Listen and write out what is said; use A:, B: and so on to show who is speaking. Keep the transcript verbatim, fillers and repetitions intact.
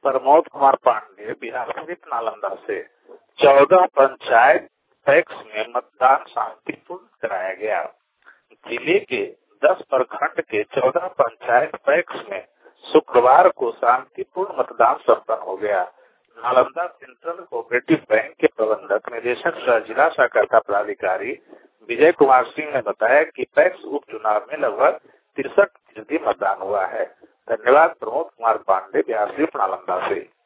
A: प्रमोद कुमार पांडे, बिहार शरीफ नालंदा से। चौदह पंचायत पैक्स में मतदान शांतिपूर्ण कराया गया। जिले के दस प्रखंड के चौदह पंचायत पैक्स में शुक्रवार को शांतिपूर्ण मतदान संपन्न हो गया। नालंदा सेंट्रल कोऑपरेटिव बैंक के प्रबंधक निदेशक सह जिला सहकारिता पदाधिकारी विजय कुमार सिंह ने बताया कि पैक्स उपचुनाव में लगभग तिरसठ फीसदी मतदान हुआ है। धन्यवाद। प्रमोद कुमार पांडे, बिहार शरीफ नालंदा से।